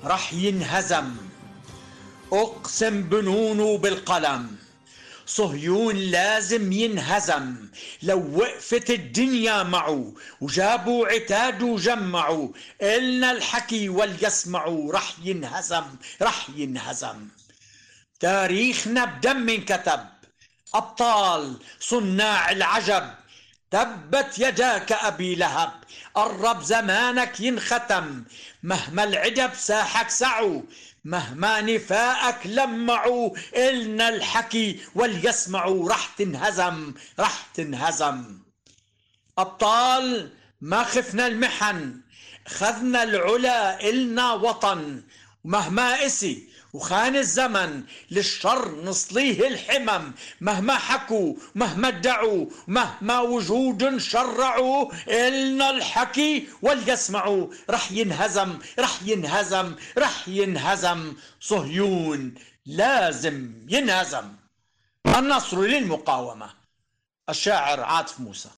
رح ينهزم. أقسم بنونه بالقلم، صهيون لازم ينهزم. لو وقفت الدنيا معه وجابوا عتاد وجمعوا، إلنا الحكي وليسمعوا. رح ينهزم، رح ينهزم. تاريخنا بدم انكتب، أبطال صناع العجب. تبت يداك أبي لهب، قرب زمانك ينختم. مهما العجب ساحك سعوا، مهما نفاقك لمعوا، إلنا الحكي وليسمعوا. رح تنهزم، رح تنهزم. أبطال ما خفنا المحن، خذنا العلا إلنا وطن. ومهما قسي وخان الزمن، للشر نصليه الحمم. مهما حكوا مهما ادعوا، مهما وجود شرعوا، إلنا الحكي وليسمعوا. رح ينهزم، رح ينهزم، رح ينهزم. صهيون لازم ينهزم. النصر للمقاومة. الشاعر عاطف موسى.